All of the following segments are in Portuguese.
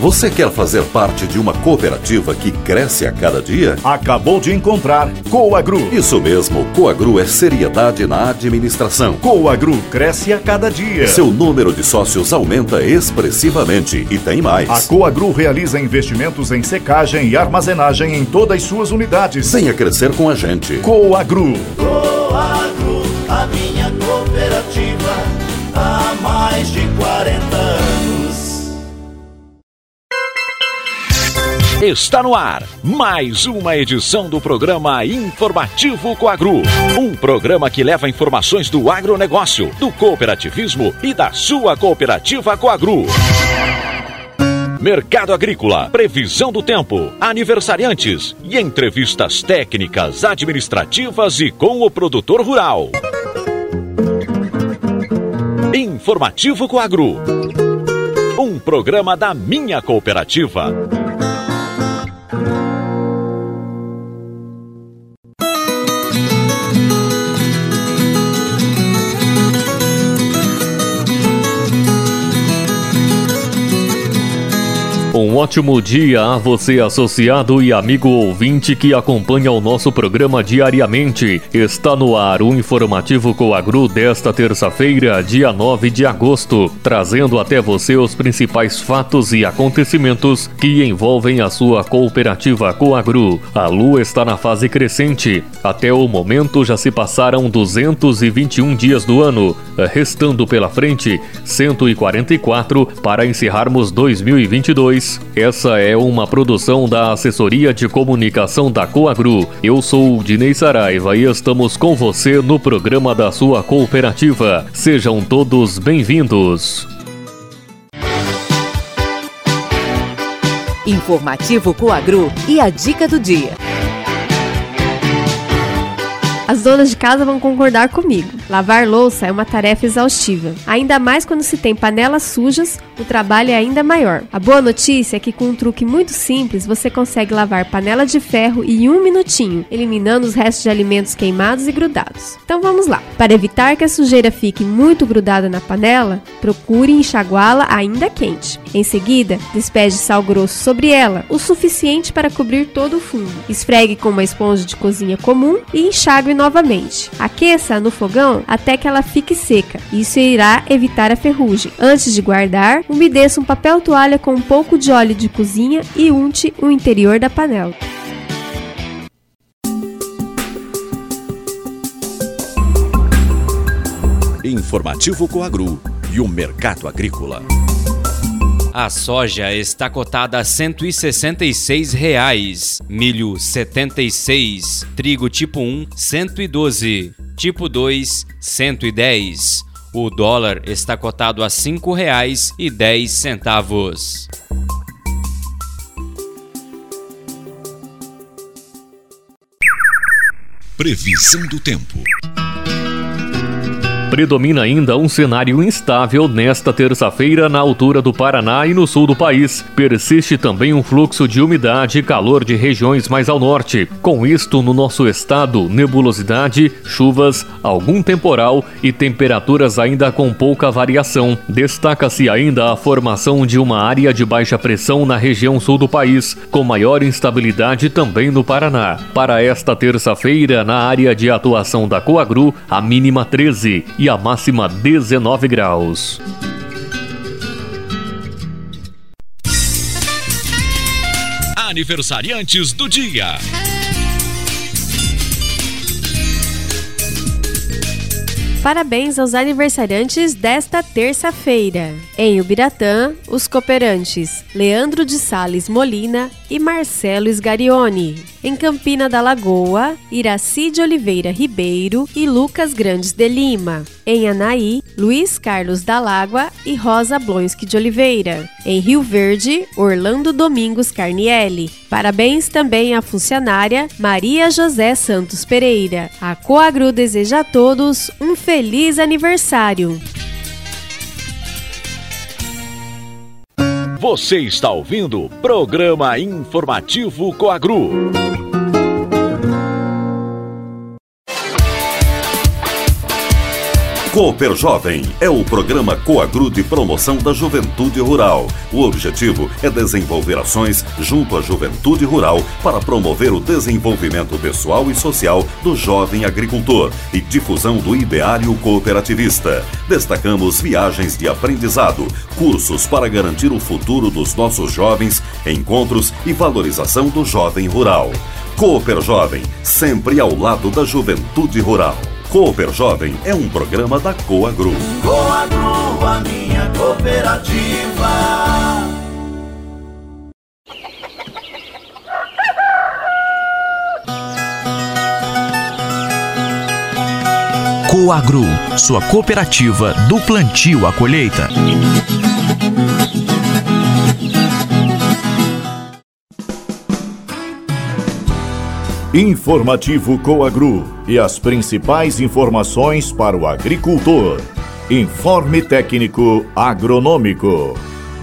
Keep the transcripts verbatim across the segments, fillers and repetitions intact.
Você quer fazer parte de uma cooperativa que cresce a cada dia? Acabou de encontrar Coagru. Isso mesmo, Coagru é seriedade na administração. Coagru cresce a cada dia. Seu número de sócios aumenta expressivamente e tem mais. A Coagru realiza investimentos em secagem e armazenagem em todas as suas unidades. Venha crescer com a gente. Coagru. Coagru, a minha cooperativa, há mais de quarenta anos. Está no ar mais uma edição do programa Informativo Coagru. Um programa que leva informações do agronegócio, do cooperativismo e da sua cooperativa Coagru. Mercado agrícola, previsão do tempo, aniversariantes e entrevistas técnicas, administrativas e com o produtor rural. Informativo Coagru. Um programa da minha cooperativa. Um ótimo dia a você, associado e amigo ouvinte que acompanha o nosso programa diariamente. Está no ar o Informativo Coagru desta terça-feira, dia nove de agosto, trazendo até você os principais fatos e acontecimentos que envolvem a sua cooperativa Coagru. A lua está na fase crescente. Até o momento já se passaram duzentos e vinte e um dias do ano, restando pela frente cento e quarenta e quatro para encerrarmos dois mil e vinte e dois. Essa é uma produção da Assessoria de Comunicação da Coagru. Eu sou o Dinei Saraiva e estamos com você no programa da sua cooperativa. Sejam todos bem-vindos. Informativo Coagru e a dica do dia. As donas de casa vão concordar comigo. Lavar louça é uma tarefa exaustiva. Ainda mais quando se tem panelas sujas, o trabalho é ainda maior. A boa notícia é que com um truque muito simples, você consegue lavar panela de ferro em um minutinho, eliminando os restos de alimentos queimados e grudados. Então vamos lá. Para evitar que a sujeira fique muito grudada na panela, procure enxaguá-la ainda quente. Em seguida, despeje sal grosso sobre ela, o suficiente para cobrir todo o fundo. Esfregue com uma esponja de cozinha comum e enxague novamente. Aqueça no fogão até que ela fique seca. Isso irá evitar a ferrugem. Antes de guardar, umedeça um papel toalha com um pouco de óleo de cozinha e unte o interior da panela. Informativo Coagru e o mercado agrícola. A soja está cotada a cento e sessenta e seis reais, milho setenta e seis, trigo tipo um cento e doze, tipo dois cento e dez. O dólar está cotado a cinco reais e dez centavos. Previsão do tempo. Predomina ainda um cenário instável nesta terça-feira na altura do Paraná e no sul do país. Persiste também um fluxo de umidade e calor de regiões mais ao norte. Com isto, no nosso estado, nebulosidade, chuvas, algum temporal e temperaturas ainda com pouca variação. Destaca-se ainda a formação de uma área de baixa pressão na região sul do país, com maior instabilidade também no Paraná. Para esta terça-feira, na área de atuação da Coagru, a mínima treze e a máxima dezenove graus. Aniversariantes do dia. Parabéns aos aniversariantes desta terça-feira. Em Ubiratã, os cooperantes Leandro de Sales Molina e Marcelo Sgarioni. Em Campina da Lagoa, Iraci de Oliveira Ribeiro e Lucas Grandes de Lima. Em Anaí, Luiz Carlos Dalagua e Rosa Blonski de Oliveira. Em Rio Verde, Orlando Domingos Carnielli. Parabéns também à funcionária Maria José Santos Pereira. A Coagru deseja a todos um feliz aniversário. Você está ouvindo o programa Informativo Coagru. Cooper Jovem é o programa Coagru de promoção da juventude rural. O objetivo é desenvolver ações junto à juventude rural para promover o desenvolvimento pessoal e social do jovem agricultor e difusão do ideário cooperativista. Destacamos viagens de aprendizado, cursos para garantir o futuro dos nossos jovens, encontros e valorização do jovem rural. Cooper Jovem, sempre ao lado da juventude rural. Cooper Jovem é um programa da Coagru. Coagru, a minha cooperativa. Coagru, sua cooperativa do plantio à colheita. Informativo Coagru e as principais informações para o agricultor. Informe técnico agronômico.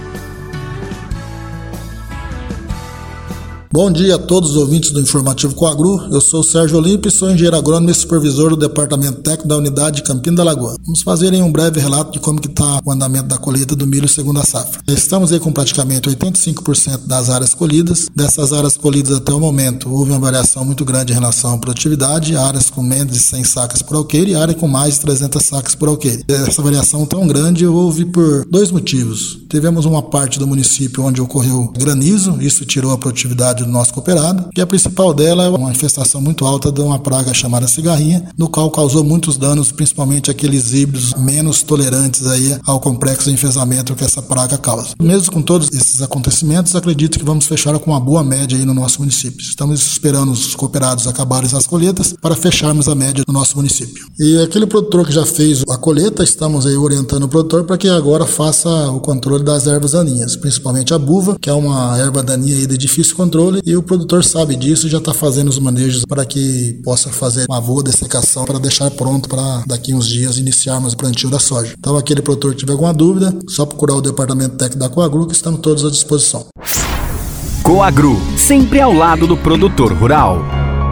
Bom dia a todos os ouvintes do Informativo Coagru. Eu sou o Sérgio Olímpio e sou engenheiro agrônomo e supervisor do Departamento Técnico da Unidade de Campina da Lagoa. Vamos fazer aí um breve relato de como que está o andamento da colheita do milho segundo a safra. Estamos aí com praticamente oitenta e cinco por cento das áreas colhidas. Dessas áreas colhidas até o momento, houve uma variação muito grande em relação à produtividade, áreas com menos de cem sacas por alqueire e área com mais de trezentas sacas por alqueire. Essa variação tão grande houve por dois motivos. Tivemos uma parte do município onde ocorreu granizo, isso tirou a produtividade do nosso cooperado, e a principal dela é uma infestação muito alta de uma praga chamada cigarrinha, no qual causou muitos danos, principalmente aqueles híbridos menos tolerantes aí ao complexo de enfesamento que essa praga causa. Mesmo com todos esses acontecimentos, acredito que vamos fechar com uma boa média aí no nosso município. Estamos esperando os cooperados acabarem as colheitas para fecharmos a média do nosso município. E aquele produtor que já fez a colheita, estamos aí orientando o produtor para que agora faça o controle das ervas daninhas, principalmente a buva, que é uma erva daninha aí de difícil controle, e o produtor sabe disso e já está fazendo os manejos para que possa fazer uma boa dessecação para deixar pronto para daqui uns dias iniciarmos o plantio da soja. Então, aquele produtor que tiver alguma dúvida, só procurar o Departamento Técnico da Coagru, que estamos todos à disposição. Coagru, sempre ao lado do produtor rural.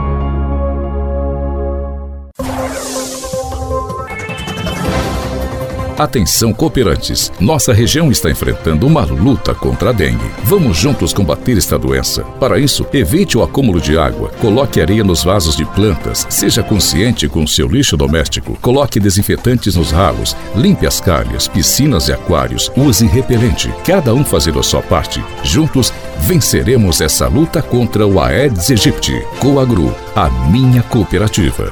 Atenção, cooperantes! Nossa região está enfrentando uma luta contra a dengue. Vamos juntos combater esta doença. Para isso, evite o acúmulo de água, coloque areia nos vasos de plantas, seja consciente com seu lixo doméstico, coloque desinfetantes nos ralos, limpe as calhas, piscinas e aquários, use repelente. Cada um fazendo a sua parte. Juntos, venceremos essa luta contra o Aedes aegypti. Coagru, a minha cooperativa.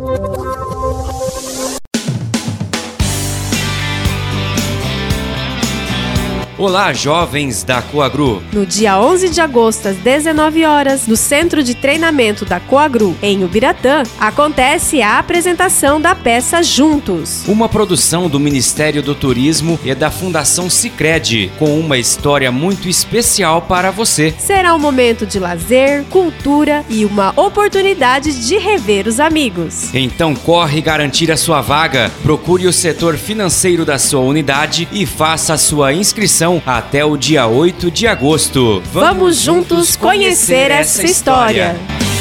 Olá, jovens da Coagru! No dia onze de agosto, às dezenove horas, no Centro de Treinamento da Coagru, em Ubiratã, acontece a apresentação da peça Juntos. Uma produção do Ministério do Turismo e da Fundação Sicredi, com uma história muito especial para você. Será um momento de lazer, cultura e uma oportunidade de rever os amigos. Então corre garantir a sua vaga, procure o setor financeiro da sua unidade e faça a sua inscrição até o dia oito de agosto. Vamos, Vamos juntos conhecer essa história.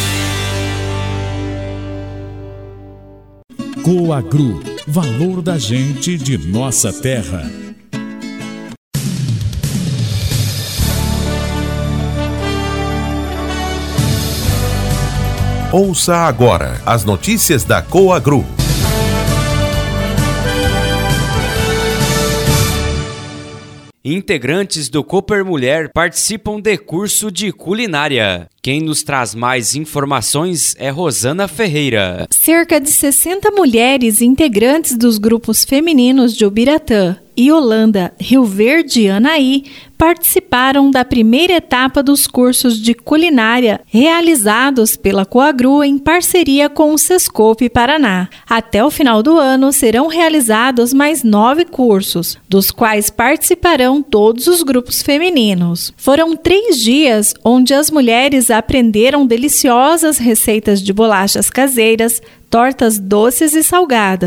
Coagru, valor da gente de nossa terra. Ouça agora as notícias da Coagru. Integrantes do Cooper Mulher participam de curso de culinária. Quem nos traz mais informações é Rosana Ferreira. Cerca de sessenta mulheres integrantes dos grupos femininos de Ubiratã, Iolanda, Rio Verde e Anaí participaram da primeira etapa dos cursos de culinária realizados pela Coagru em parceria com o Sescope Paraná. Até o final do ano serão realizados mais nove cursos, dos quais participarão todos os grupos femininos. Foram três dias onde as mulheres aprenderam deliciosas receitas de bolachas caseiras, tortas doces e salgadas.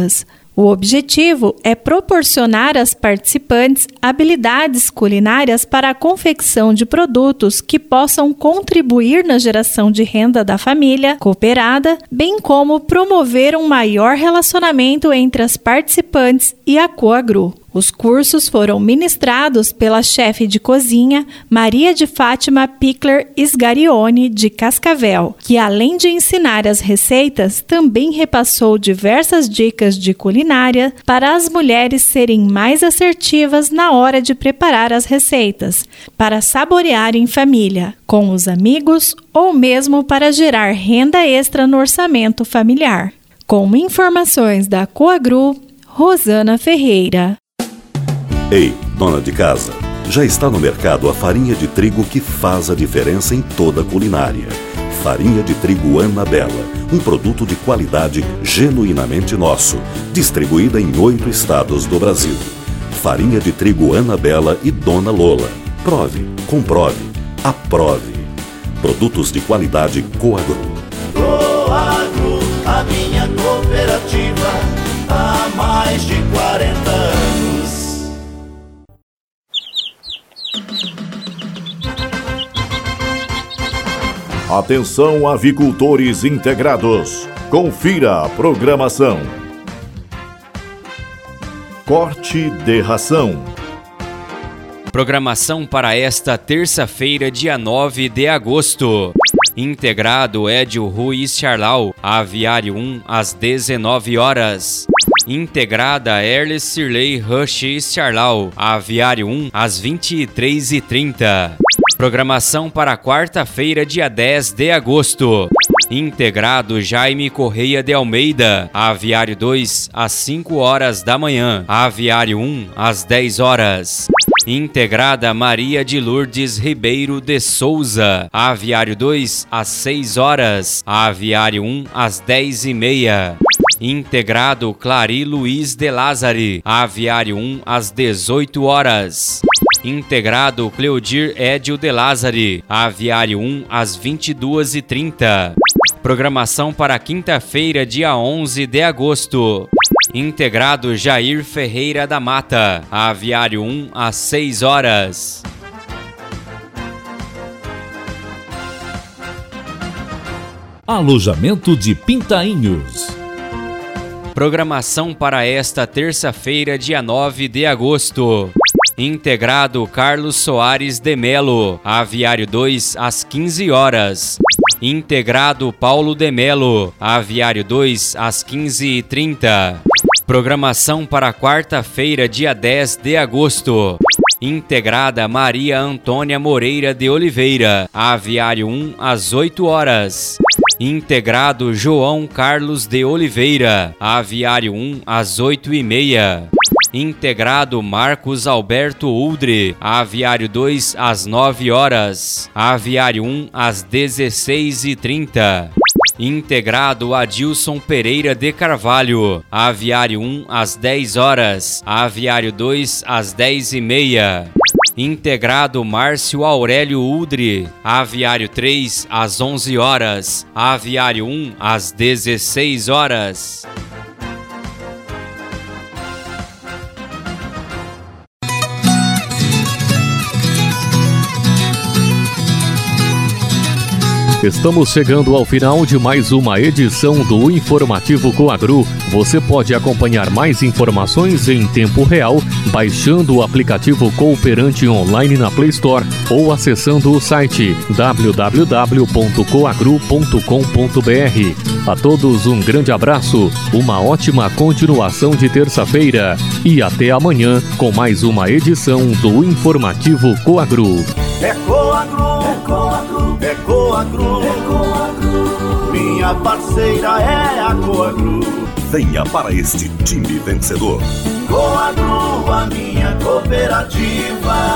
O objetivo é proporcionar às participantes habilidades culinárias para a confecção de produtos que possam contribuir na geração de renda da família cooperada, bem como promover um maior relacionamento entre as participantes e a Coagru. Os cursos foram ministrados pela chefe de cozinha Maria de Fátima Pickler Sgarione, de Cascavel, que além de ensinar as receitas, também repassou diversas dicas de culinária para as mulheres serem mais assertivas na hora de preparar as receitas, para saborear em família, com os amigos ou mesmo para gerar renda extra no orçamento familiar. Com informações da Coagru, Rosana Ferreira. Ei, dona de casa, já está no mercado a farinha de trigo que faz a diferença em toda a culinária. Farinha de trigo Anabela, um produto de qualidade genuinamente nosso, distribuída em oito estados do Brasil. Farinha de trigo Anabela e Dona Lola. Prove, comprove, aprove. Produtos de qualidade Coagru. Coagru, a minha cooperativa, há mais de quarenta anos. Atenção, avicultores integrados. Confira a programação. Corte de ração. Programação para esta terça-feira, dia nove de agosto. Integrado Edio Rui Charlau, Aviário um, às dezenove horas. Integrada Erles Sirley Rush Charlau, Aviário um, às vinte e três e trinta. Programação para quarta-feira, dia dez de agosto. Integrado Jaime Correia de Almeida, Aviário dois, às cinco horas da manhã. Aviário um, às dez horas. Integrada Maria de Lourdes Ribeiro de Souza, Aviário dois, às seis horas. Aviário um, às dez e meia. Integrado Clari Luiz de Lázari, Aviário um, às dezoito horas. Integrado Cleodir Edio de Lázari, Aviário um, às vinte e duas e trinta. Programação para quinta-feira, dia onze de agosto. Integrado Jair Ferreira da Mata, Aviário um, às seis horas. Alojamento de Pintainhos. Programação para esta terça-feira, dia nove de agosto. Integrado Carlos Soares de Melo, Aviário dois, às quinze horas. Integrado Paulo de Melo, Aviário dois, às quinze e trinta. Programação para quarta-feira, dia dez de agosto. Integrada Maria Antônia Moreira de Oliveira, Aviário um, às oito horas. Integrado João Carlos de Oliveira, Aviário um, às oito e meia. Integrado Marcos Alberto Uldre, Aviário dois, às nove horas. Aviário um, às dezesseis e trinta. Integrado Adilson Pereira de Carvalho, Aviário um, às dez horas. Aviário dois, às dez e meia. Integrado Márcio Aurélio Uldre, Aviário três, às onze horas. Aviário um, às dezesseis horas. Estamos chegando ao final de mais uma edição do Informativo Coagru. Você pode acompanhar mais informações em tempo real baixando o aplicativo Cooperante Online na Play Store ou acessando o site w w w ponto coagru ponto com ponto b r. A todos um grande abraço, uma ótima continuação de terça-feira e até amanhã com mais uma edição do Informativo Coagru. É Coagru, é Coagru, é Coagru, é Coagru. Minha parceira é a Coagru. Venha para este time vencedor. Coagru, a minha cooperativa.